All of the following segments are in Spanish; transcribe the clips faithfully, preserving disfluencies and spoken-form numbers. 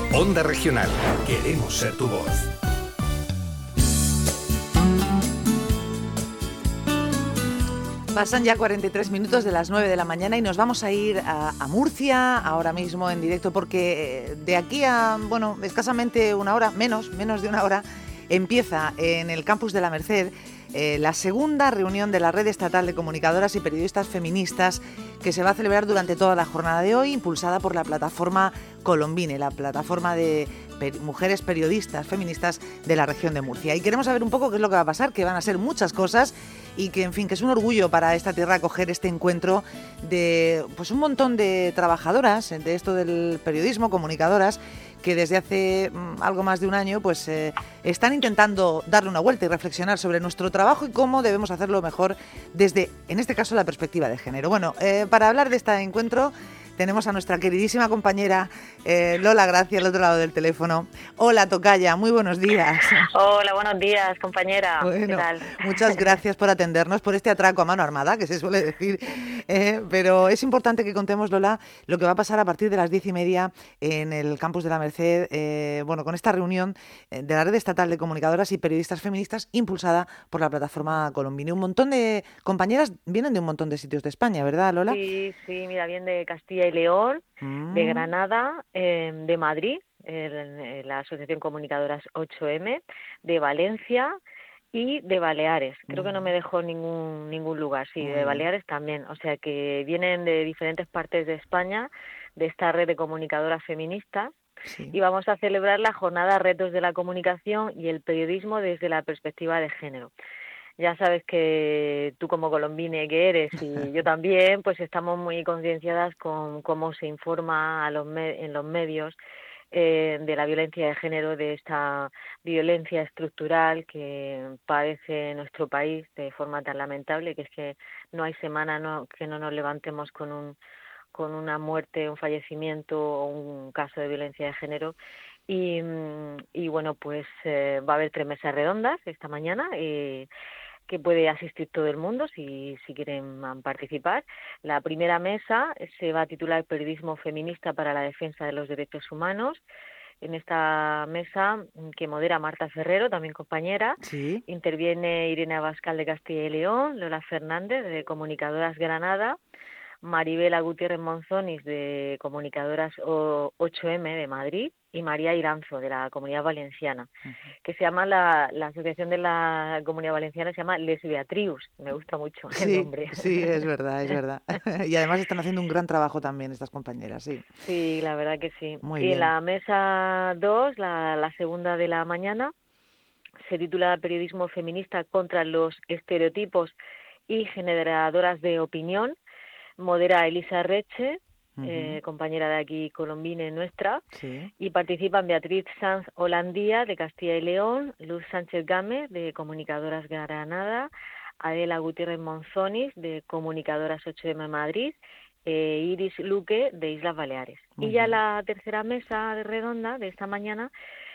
Onda Regional. Queremos ser tu voz. Pasan ya cuarenta y tres minutos de las nueve de la mañana y nos vamos a ir a, a Murcia ahora mismo en directo, porque de aquí a, bueno, escasamente una hora, menos, menos de una hora, empieza en el campus de la Merced eh, la segunda reunión de la Red Estatal de Comunicadoras y Periodistas Feministas, que se va a celebrar durante toda la jornada de hoy, impulsada por la plataforma Colombine, la plataforma de per- mujeres periodistas feministas de la región de Murcia. Y queremos saber un poco qué es lo que va a pasar, que van a ser muchas cosas y que, en fin, que es un orgullo para esta tierra acoger este encuentro de pues un montón de trabajadoras de esto del periodismo, comunicadoras, que desde hace mm, algo más de un año pues eh, están intentando darle una vuelta y reflexionar sobre nuestro trabajo y cómo debemos hacerlo mejor desde, en este caso, la perspectiva de género. Bueno, eh, para hablar de este encuentro tenemos a nuestra queridísima compañera eh, Lola Gracia al otro lado del teléfono. Hola, tocaya, muy buenos días. Hola, buenos días, compañera. Bueno, ¿Qué tal? muchas gracias por atendernos, por este atraco a mano armada, que se suele decir. Eh, pero es importante que contemos, Lola, lo que va a pasar a partir de las diez y media en el campus de la Merced, eh, bueno, con esta reunión de la Red Estatal de Comunicadoras y Periodistas Feministas impulsada por la plataforma Colombine. Un montón de compañeras vienen de un montón de sitios de España, ¿verdad, Lola? Sí, sí, mira, vienen de Castilla y León, Mm. de Granada, eh, de Madrid, eh, la Asociación Comunicadoras ocho eme, de Valencia y de Baleares. Creo que no me dejó ningún ningún lugar, sí, Muy de bien. Baleares también. O sea que vienen de diferentes partes de España, de esta red de comunicadoras feministas. Sí. Y vamos a celebrar la jornada Retos de la Comunicación y el Periodismo desde la perspectiva de género. Ya sabes que tú como colombine que eres y yo también, pues estamos muy concienciadas con cómo se informa a los me- en los medios eh, de la violencia de género, de esta violencia estructural que padece nuestro país de forma tan lamentable, que es que no hay semana no, que no nos levantemos con un con una muerte, un fallecimiento o un caso de violencia de género. Y, y bueno, pues eh, va a haber tres mesas redondas esta mañana y que puede asistir todo el mundo si, si quieren participar. La primera mesa se va a titular Periodismo feminista para la defensa de los derechos humanos. En esta mesa, que modera Marta Ferrero, también compañera, Sí. interviene Irene Abascal de Castilla y León, Lola Fernández de Comunicadoras Granada, Maribela Gutiérrez Monzonis de Comunicadoras ocho eme de Madrid y María Iranzo de la Comunidad Valenciana, uh-huh. que se llama la, la asociación de la Comunidad Valenciana se llama Les Beatrius, me gusta mucho el Sí, nombre. sí, es verdad, es verdad. Y además están haciendo un gran trabajo también estas compañeras, sí. Sí, la verdad que sí. Muy y bien. en la mesa dos, la, la segunda de la mañana, se titula Periodismo feminista contra los estereotipos y generadoras de opinión. Modera Elisa Reche, uh-huh. eh, compañera de aquí Colombine nuestra, sí. y participan Beatriz Sanz Holandía de Castilla y León, Luz Sánchez Gámez de Comunicadoras Granada, Adela Gutiérrez Monzonis de Comunicadoras ocho eme Madrid, e Iris Luque de Islas Baleares. Muy y ya bien. la tercera mesa de redonda de esta mañana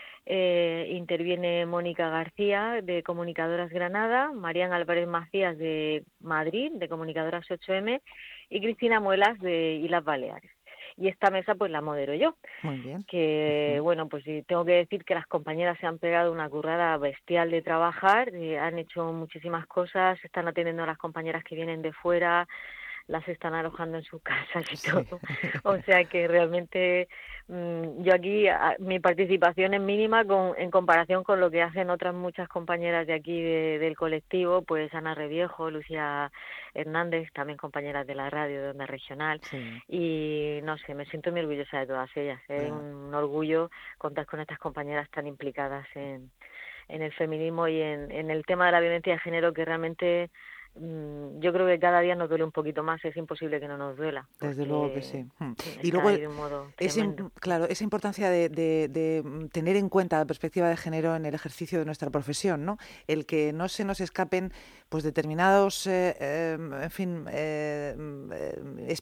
Eh, interviene Mónica García de Comunicadoras Granada, Marian Álvarez Macías de Madrid, de Comunicadoras ocho eme, y Cristina Muelas de Islas Baleares. Y esta mesa pues la modero yo. Muy bien. Que, uh-huh. bueno, pues tengo que decir que las compañeras se han pegado una currada bestial de trabajar, eh, han hecho muchísimas cosas, están atendiendo a las compañeras que vienen de fuera, las están alojando en sus casas y todo. Sí. O sea que realmente mmm, yo aquí, a, mi participación es mínima con, en comparación con lo que hacen otras muchas compañeras de aquí de, del colectivo, pues Ana Reviejo, Lucía Hernández, también compañeras de la radio de Onda Regional. Sí. Y no sé, me siento muy orgullosa de todas ellas. Es ¿eh? un orgullo contar con estas compañeras tan implicadas en, en el feminismo y en, en el tema de la violencia de género, que realmente yo creo que cada día nos duele un poquito más, es imposible que no nos duela. Desde luego que sí. Y luego, de un modo es, claro, esa importancia de, de, de tener en cuenta la perspectiva de género en el ejercicio de nuestra profesión, ¿no? El que no se nos escapen pues determinados, eh, eh, en fin, eh,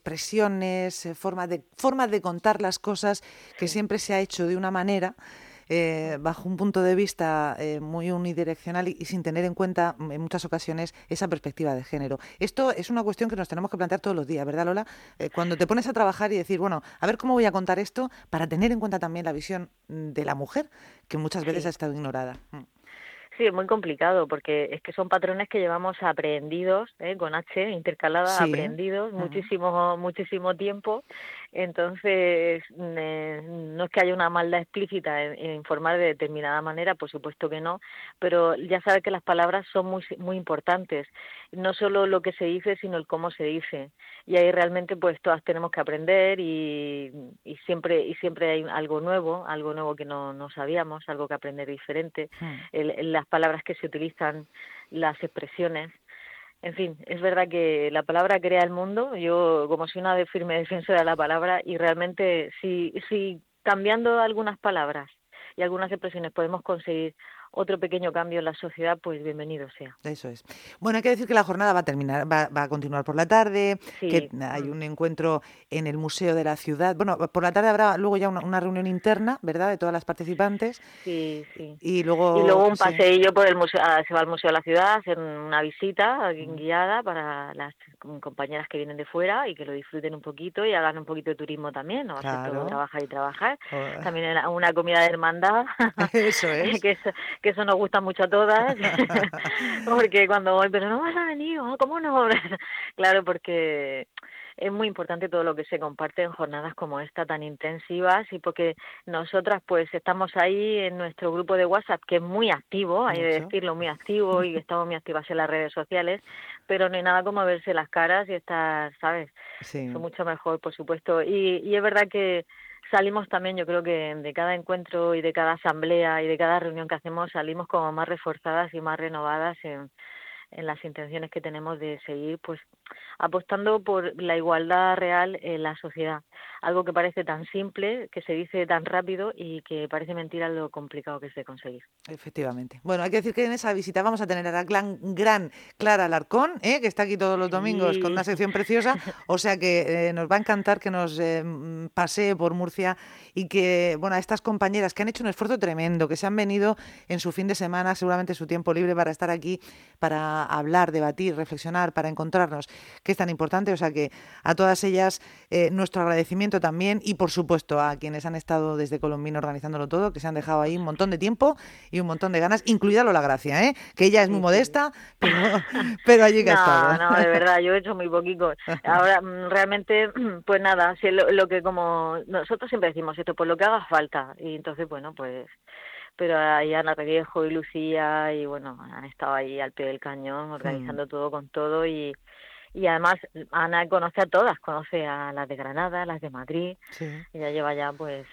expresiones, eh, formas de, formas de contar las cosas, que sí. siempre se ha hecho de una manera eh, bajo un punto de vista eh, muy unidireccional y, y sin tener en cuenta en muchas ocasiones esa perspectiva de género. Esto es una cuestión que nos tenemos que plantear todos los días, ¿verdad, Lola? Eh, cuando te pones a trabajar y decir, bueno, a ver cómo voy a contar esto para tener en cuenta también la visión de la mujer, que muchas veces Sí. ha estado ignorada. Sí, es muy complicado porque es que son patrones que llevamos aprendidos, ¿eh? Con H, intercalada, Sí. aprendidos, Uh-huh. muchísimo, muchísimo tiempo. Entonces, eh, no es que haya una maldad explícita en, en informar de determinada manera, por supuesto que no, pero ya sabes que las palabras son muy, muy importantes. No solo lo que se dice, sino el cómo se dice. Y ahí realmente pues todas tenemos que aprender y, y siempre y siempre hay algo nuevo, algo nuevo que no, no sabíamos, algo que aprender diferente. Uh-huh. El, el, las palabras que se utilizan, las expresiones. En fin, es verdad que la palabra crea el mundo. Yo, como soy una firme defensora de la palabra, y realmente si, si cambiando algunas palabras y algunas expresiones podemos conseguir otro pequeño cambio en la sociedad, pues bienvenido sea. Eso es. Bueno, hay que decir que la jornada va a terminar, va, va a continuar por la tarde, sí. que hay un encuentro en el Museo de la Ciudad. Bueno, por la tarde habrá luego ya una, una reunión interna, ¿verdad?, de todas las participantes. Sí, sí. Y luego, y luego un sí. paseillo por el museo, se va al Museo de la Ciudad, hacer una visita guiada para las compañeras que vienen de fuera y que lo disfruten un poquito y hagan un poquito de turismo también, no va claro. a ser todo trabajar y trabajar. Oh. También una comida de hermandad. Eso es. que eso, que eso nos gusta mucho a todas, porque cuando voy, pero no vas a venir, ¿cómo no? Claro, porque es muy importante todo lo que se comparte en jornadas como esta tan intensivas y porque nosotras pues estamos ahí en nuestro grupo de WhatsApp, que es muy activo, hay que decirlo, muy activo, y estamos muy activas en las redes sociales, pero no hay nada como verse las caras y estar, ¿sabes? Sí. Eso mucho mejor, por supuesto. Y, y es verdad que salimos también, yo creo que de cada encuentro y de cada asamblea y de cada reunión que hacemos salimos como más reforzadas y más renovadas en, en las intenciones que tenemos de seguir pues apostando por la igualdad real en la sociedad. Algo que parece tan simple, que se dice tan rápido y que parece mentira lo complicado que es de conseguir. Efectivamente. Bueno, hay que decir que en esa visita vamos a tener a la gran, gran Clara Alarcón, ¿eh? que está aquí todos los domingos sí. con una sección preciosa, o sea que eh, nos va a encantar que nos eh, pasee por Murcia y que, bueno, a estas compañeras que han hecho un esfuerzo tremendo, que se han venido en su fin de semana, seguramente su tiempo libre, para estar aquí, para hablar, debatir, reflexionar, para encontrarnos, que es tan importante, o sea que a todas ellas eh, nuestro agradecimiento también y por supuesto a quienes han estado desde Colombino organizándolo todo, que se han dejado ahí un montón de tiempo y un montón de ganas, incluida Lola Gracia, ¿eh? que ella es muy modesta, pero, pero allí que no, ha estado. No, de verdad, yo he hecho muy poquito. Ahora, realmente, pues nada, si lo, lo que como nosotros siempre decimos esto, pues lo que haga falta, y entonces, bueno, pues... pero ahí Ana Reviejo y Lucía y bueno, han estado ahí al pie del cañón organizando mm. todo con todo y, y además Ana conoce a todas, conoce a las de Granada, a las de Madrid, sí. Ella lleva ya pues...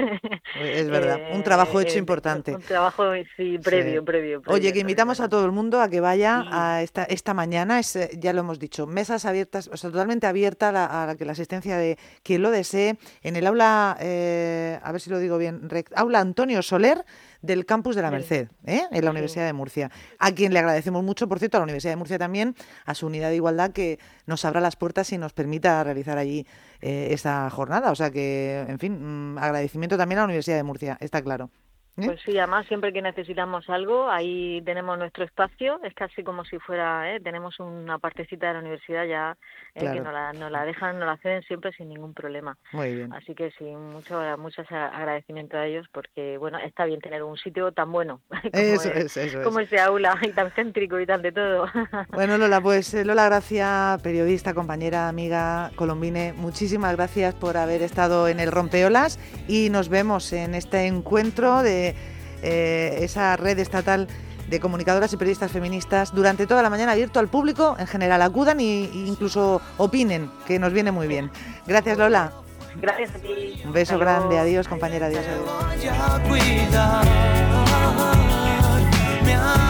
es verdad, eh, un trabajo hecho eh, importante. Un trabajo, sí, previo, sí. previo, previo. Oye, que invitamos previo, a todo el mundo a que vaya sí. a esta esta mañana, es, ya lo hemos dicho, mesas abiertas, o sea, totalmente abierta a la, a la, que la asistencia de quien lo desee, en el aula, eh, a ver si lo digo bien, aula Antonio Soler, del campus de la Merced, ¿eh? en la Universidad sí. de Murcia, a quien le agradecemos mucho, por cierto, a la Universidad de Murcia también, a su unidad de igualdad, que nos abra las puertas y nos permita realizar allí eh, esta jornada. O sea que, en fin, mmm, agradecimiento también a la Universidad de Murcia, está claro. ¿Eh? Pues sí, además siempre que necesitamos algo, ahí tenemos nuestro espacio, es casi como si fuera, ¿eh? tenemos una partecita de la universidad ya ¿eh? claro. que nos la, nos la dejan, nos la ceden siempre sin ningún problema. Muy bien. Así que sí, mucho, mucho agradecimiento a ellos porque, bueno, está bien tener un sitio tan bueno como, eso es, es, eso como es. este aula y tan céntrico y tan de todo. Bueno, Lola, pues Lola Gracia, periodista, compañera, amiga, colombine, muchísimas gracias por haber estado en el Rompeolas y nos vemos en este encuentro de Eh, esa red estatal de comunicadoras y periodistas feministas durante toda la mañana, abierto al público en general. Acudan e incluso opinen, que nos viene muy bien. Gracias, Lola. Gracias a ti. Un beso Hasta grande. luego. Adiós, compañera. Adiós. Adiós.